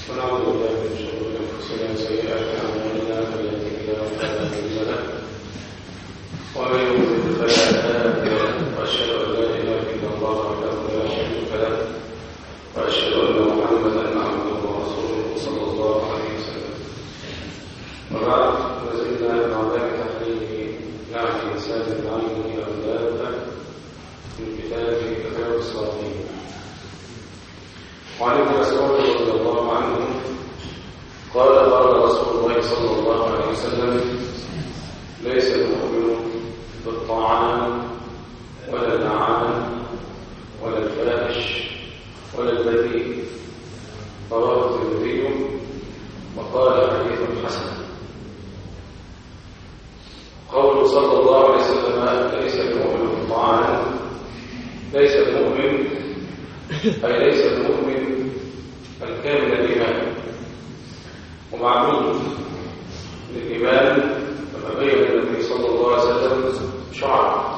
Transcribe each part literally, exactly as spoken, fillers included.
ونعوذ بالله من شرور انفسنا وسيئات اعمالنا، من يهده الله فلا مضل له ومن يضلل فلا هادي له، واشهد ان لا اله الا الله وحده لا شريك له، واشهد ان محمدا عبده ورسوله صلى الله عليه وسلم. وبعد، نزلنا مع باب تحليل نعم الانسان بعينه او دابه من كتاب كتاب الصالحين. وعن ابن مسعود رضي الله عنه قال قال رسول الله صلى الله عليه وسلم: ليس المؤمن بالطعام ولا اللعان ولا الفاحش ولا البذيء. رواه الترمذي وقال حديث حسن. قوله صلى الله عليه وسلم: ليس المؤمن بالطعام، ليس المؤمن أي ليس المؤمن الكامل الإيمان. ومعلوم الإيمان كما بين النبي صلى الله عليه وسلم شعب،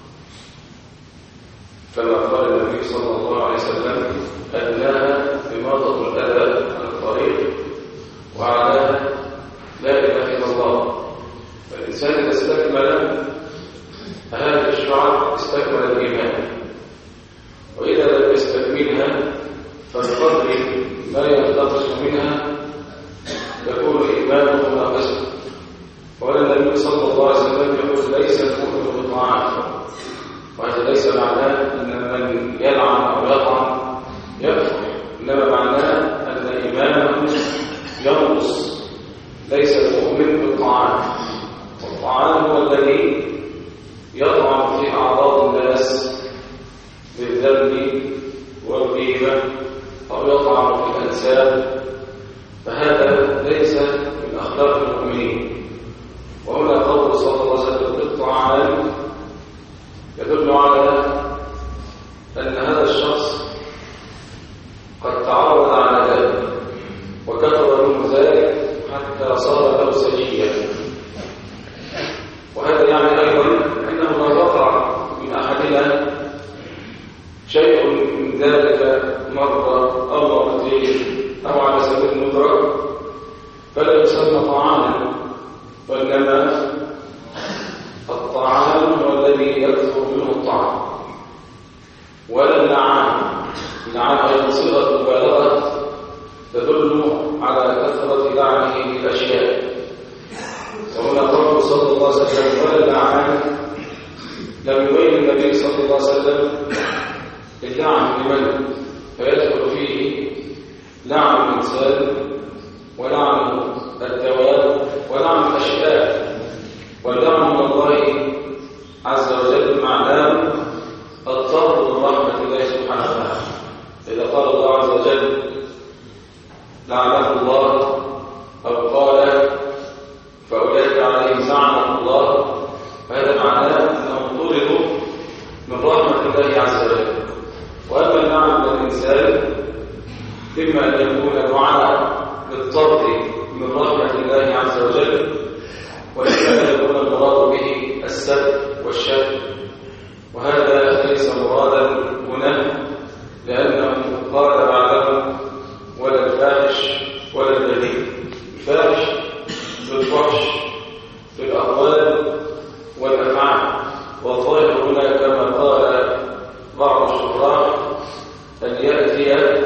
كما قال النبي صلى الله عليه وسلم: أدناها إماطة الأذى عن الطريق، وأعلاها لا إله إلا الله. فالإنسان إذا استكمل هذه الشعب استكمل الإيمان، وإذا لم يستكملها فبقدر ما ينتقص منها يكون إيمانه ناقصا. وقال النبي صلى الله عليه وسلم يقول: ليس المؤمن بالطعام. وهذا ليس معناه أن من يلعن أو يطعن يكفر، إنما معناه أن إيمانه ينقص. ليس المؤمن بالطعام، والطعام هو الذي يطعن في أعراض الناس بالذنب والغيبة أو يطعن في الأنساب، فهذا ليس من أخلاق المؤمنين. وهنا قول صلى الله عليه وسلم بالطعام يدل على أن هذا الشخص قد تعرض على ذلك وكثر منه ذلك حتى صار له سجيا. وهذا يعني أيضا أنه لو وقع من أحدنا شيء من ذلك مرة أو مرتين أو على سبيل الندرة فلا يسمى طعاما، وإنما الطعام هو الذي يكثر منه الطعام. ولا اللعان، اللعان أيضا صيغة مبالغة تدل على كثرة لعنه للأشياء. وهنا قول صلى الله عليه وسلم: ولا اللعان، لم يبين النبي صلى الله عليه وسلم اللعن لمن، فيدخل فيه لعن الإنسان ولعن الدواب ولعن الأشياء. واللعن من الله عز وجل معناه الطرد من رحمة الله سبحانه وتعالى. إذا قال الله عز وجل لعنه الله أو قال فأولئك عليهم لعنة الله، فهذا معناه أنهم طردوا من رحمة الله عز وجل. وأما اللعن من الإنسان إما أن يكون دعاء بالطرد من رحمة الله عز وجل، وإما أن يكون المراد به السب والشتم، وهذا ليس مرادا هنا، لأنه قال بعده: ولا الفاحش ولا البذيء. الفاحش في الفحش في الأقوال والأفعال، والظاهر هنا كما قال بعض الشراح أن يأتي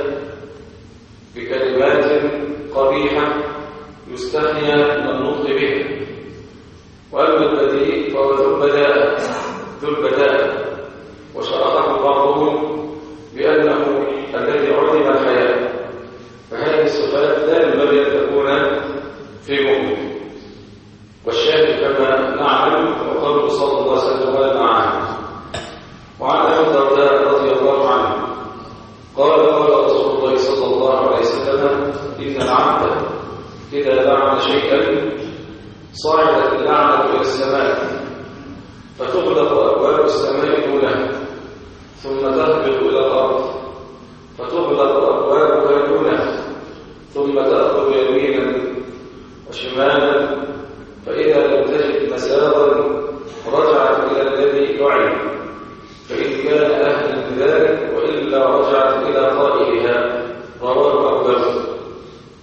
بكلمات قبيحة يستحيا من النطق بها. وأما البذيء فهو ذو البداءة ذو البداءة وشرحه بعضهم بأنه الذي عدم الحياة. فهذه الصفات لا ينبغي أن تكون في مؤمن. والشاهد كما نعلم وقوله صلى الله عليه وسلم: ولا اللعان. وعن أبي الدرداء رضي الله عنه قال قال رسول الله صلى الله عليه وسلم: إن العبد إذا لعن شيئا صعدت اللعنة إلى السماء، فتغلق أبواب السماء دونها، ثم تهبط إلى الأرض، فتغلق أبوابها دونها، ثم تأخذ يمينا وشمالا، فإذا لم تجد مساغا رجعت إلى الذي لعن، فإن كان أهلا لذلك، وإلا رجعت إلى قائلها. رواه أبو داود.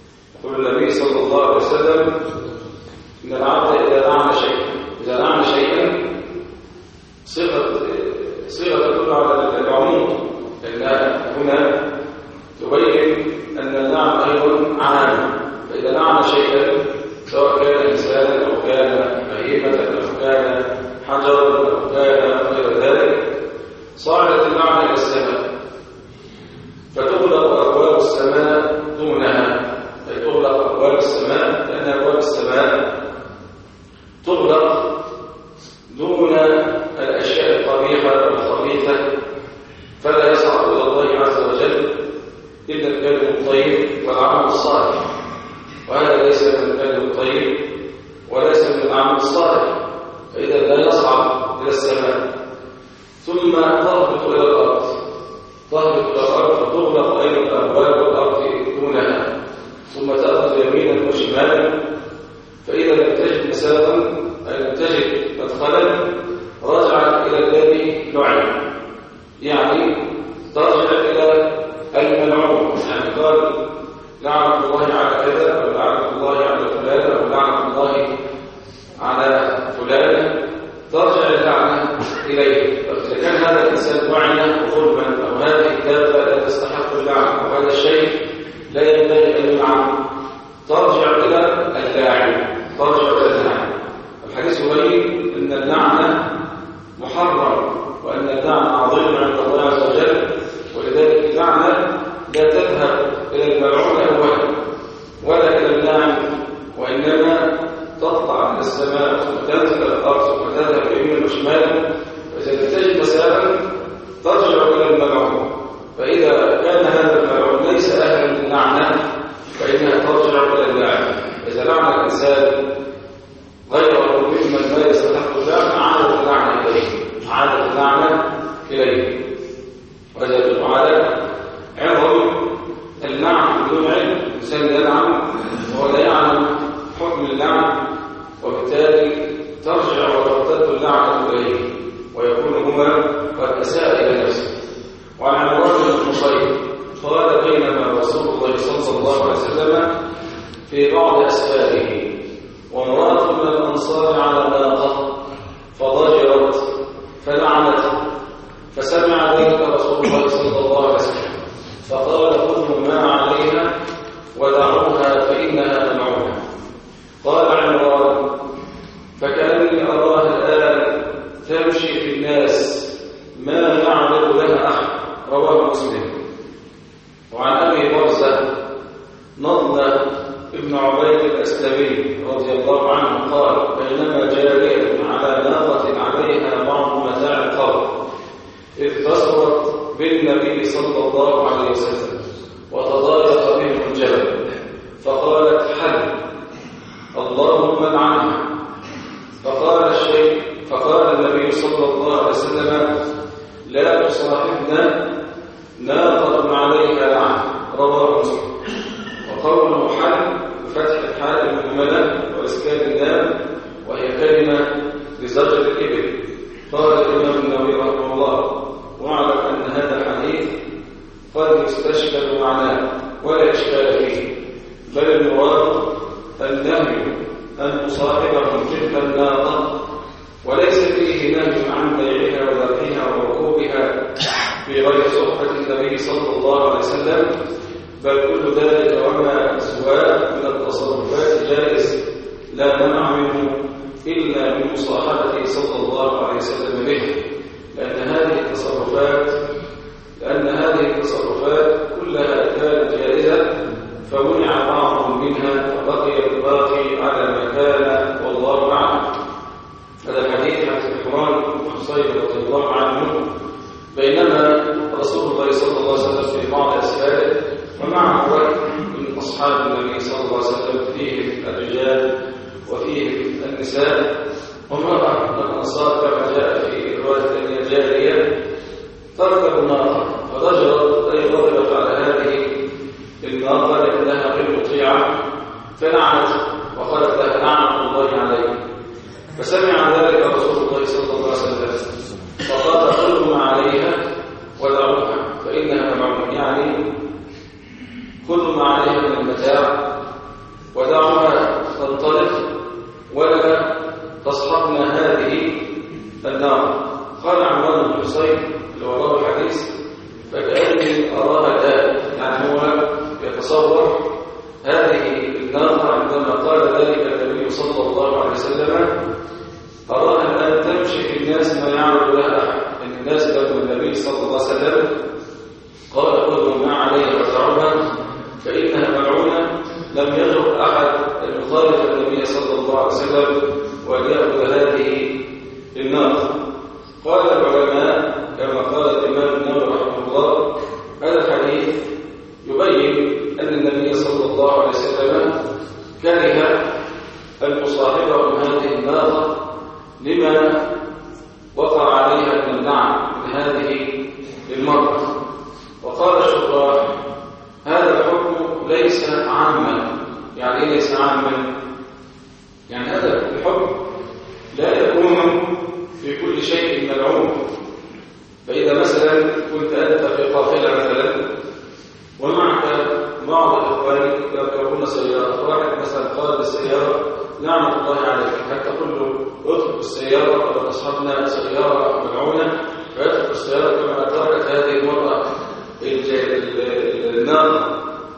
تبين أن اللعن أيضا عام، فإذا لعن شيئا سواء كان إنسانا أو كان بهيمة أو كان حجرا أو كان غير ذلك صعدت اللعنة إلى السماء، فتغلق أبواب السماء دونها، أي تغلق أبواب السماء، لأن أبواب السماء تغلق دون الأشياء القبيحة والخبيثة، فلا يصعد إلى الله عز وجل إلا الكلم الطيب والعمل الصالح، وهذا ليس من الكلم الطيب وليس من العمل الصالح، فإذا لا يصعد إلى السماء ثم تهبط إلى الأرض، تهبط إلى الأرض وتغلق أيضا أبواب الأرض دونها، ثم تأخذ يمينا وشمالا، فإذا لم تجد مسافا أي لم تجد مدخلا رجعت إلى الذي لعن، يعني ترجع إلى الملعون، يعني قال لعنة الله على كذا أو لعنة الله على فلان أو لعنة الله على فلان، ترجع اللعنة إليه. فإذا كان هذا الإنسان لعن ظلما أو هذه الدابة لا تستحق اللعنة أو هذا الشيء لا ينبغي أن يلعن، ترجع إلى اللاعن، ترجع إلى اللاعن. الحديث يبين أن اللعنة محرم وأن اللعنة عظيم عند الله عز وجل، ولذلك اللعنة لا تذهب إلى الملعون أولا ولا إلى اللاعن، وإنما تطلع من السماء وتنزل الأرض وتذهب يمينا وشمالا، فإذا لم تجد مسافا ترجع إلى الملعون، فإذا كان هذا الملعون ليس أهلا للعنة فإنها ترجع إلى اللاعن. إذا لعن الإنسان غيره ممن لا يستحق اللعنة عادت اللعنة إليه، عادت اللعنة إليه. وهذا يدل على عظم اللعن بدون علم، الإنسان يلعن وهو لا يعلم حكم اللعن، وبالتالي ترجع وترتد اللعنة إليه ويكون هما قد أساء إلى نفسه. وعن عمران بن حصين قال بينما رسول الله صلى الله عليه وسلم في بعض أسفاره وامرأة من الأنصار على ناقة فضجرت فلعنته، فسمع ذلك رسول الله صلى الله عليه وسلم فقال خذوا ما عليها ودعوها فإنها ملعونة. قال عمران فكأني أراها الآن تمشي في الناس ما يعرض لها أحد، رواه مسلم. وعن أبي برزة نضلة ابن عبيد الأسلمي رضي الله عنه قال بينما جارية على ناقة عليها بعض متاع القوم إذ بصرت بالنبي صلى الله عليه وسلم وتضايق بهم الجبل، فقالت حل اللهم لعنها. فقال الشيخ فقال النبي صلى الله عليه وسلم لا تصاحبنا ناقة عليها لعنة، رواه مسلم. وقوله حل بفتح الحاء المهملة وإسكان اللام وهي كلمة لزجر الإبل. قال الإمام النووي رحمه الله واعلم أن هذا الحديث قد يستشكل معناه ولا إشكال فيه، بل المراد النهي أن تصاحبهم تلك الناقة، وليس فيه نهي عن بيعها وذبحها وركوبها في غير صحبة النبي صلى الله عليه وسلم، بل كل ذلك وما سواه من التصرفات جائز لا منع منه إلا من مصاحبته صلى الله عليه وسلم به، لأن هذه التصرفات لأن هذه التصرفات كلها كانت جائزة فمنع بعض منها وبقي الباقي على ما كان والله أعلم. هذا الحديث عن الحرام بن حصين رضي الله عنه بينما رسول الله صلى الله عليه وسلم في بعض أسفاره ومعه رجل من أصحاب النبي صلى الله عليه وسلم فيه الرجال وفيه النساء، وامرأة من الأنصار كما جاء في رواية الجارية تركب الناقة فضجرت أي ضربت على هذه الناقة لأنها غير مطيعة فلعنت وقالت لها لعنة الله عليه. فسمع ذلك رسول الله صلى الله عليه وسلم فقال خذوا ما عليها ودعوها فإنها ملعونة، يعني خذوا ما عليها من المتاع ودعوها تنطلق ولا تصحبنا هذه النار. عمران بن حصين اللي وراه الحديث فكأني أراها الآن، يعني هو فإنها ملعونة، لم يجرؤ أحد أن يخالف النبي صلى الله عليه وسلم وأن يأخذ هذه الناقة. قال العلماء كما قال الإمام النووي رحمه الله: هذا الحديث يبين أن النبي صلى الله عليه وسلم كره أن يصاحبه هذه الناقة لما وقع عليها من اللعن من هذه المرأة. وقال الشراح: هذا الحكم ليس عاما. يعني ايه ليس عاما؟ يعني هذا الحكم لا يكون في كل شيء ملعون. فإذا مثلا كنت أنت في قافلة مثلا ومعك بعض الإخوان يركبون سيارة، واحد مثلا قال للسيارة: لعنة الله عليك، حتى تقول له اترك السيارة وقد أصحبنا سيارة ملعونة، فيترك السيارة كما تركت هذه المرأة النار،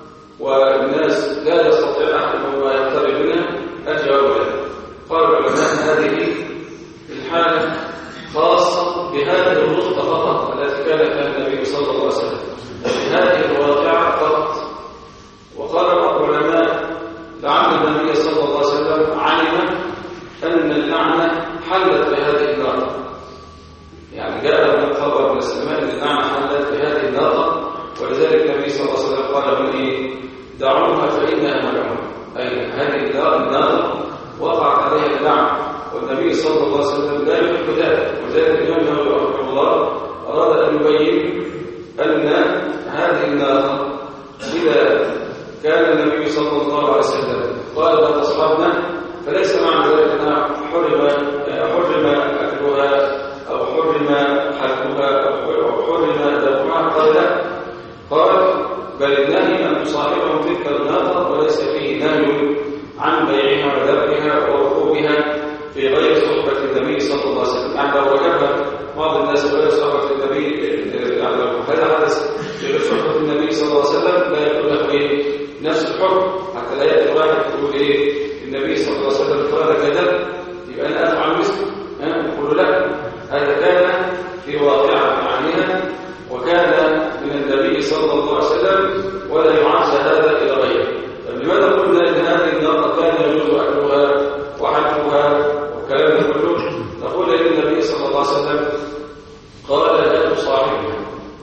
والناس لا يستطيع أحد أن يقترب منها. الجواب لا. قال العلماء: هذه الحالة خاصة بهذه الرتبة فقط التي كان فيها النبي صلى الله عليه وسلم، هذه الواقعة فقط. وقال بعض العلماء: لعل النبي صلى الله عليه وسلم علم أن اللعنة حلت بهذه النار، يعني جاء من خبر من السماء أن اللعنة حلت بهذه النار، ولذلك النبي صلى الله عليه وسلم قال من إيه؟ دعوها فإنها ملعونة، أي هذه النار وقعت عليها اللعنة، والنبي صلى الله عليه وسلم لا يحب ذلك. وذلك الإمام النووي رحمه الله أراد أن يبين أن هذه النار إذا كان النبي صلى الله عليه وسلم قال لأصحابنا فليس معنى ذلك أنها حرم حرم أكلها أو حرم حلقها أو حرم ذبحها، قال لا، قال بل النهي أن تصاحبهم تلك النار، وليس فيه نهي عن بيعها وذبحها وركوبها في غير صحبة النبي صلى الله عليه وسلم. يعني لو وجدها بعض الناس غير صحبة النبي، يعني لو هذا حدث في غير صحبة النبي صلى الله عليه وسلم لا يكون له ايه نفس الحكم، حتى لا يأتي واحد يقول ايه النبي صلى الله عليه وسلم قال كذا يبقى انا افعل مثله، يقول لا، هذا كان في واقعة معانيها وكان من النبي صلى الله عليه وسلم ولا يعز هذا إلى غيره. لماذا قلنا ان هذه النار كان يجوز أكلها وحلقها والكلام ده كله؟ نقول ان النبي صلى الله عليه وسلم قال لا تصاحبنا،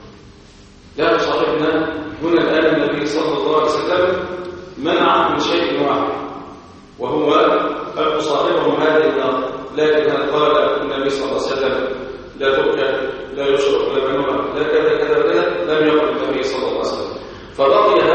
لا تصاحبنا. هنا الآن النبي صلى الله عليه وسلم منع من شيء واحد وهو أن تصاحبهم هذه النار، لكن قال النبي صلى الله عليه وسلم لا تؤكل لا يشرب لا منوع لا كذا كذا كذا، لم يقل النبي صلى الله عليه وسلم. فبقي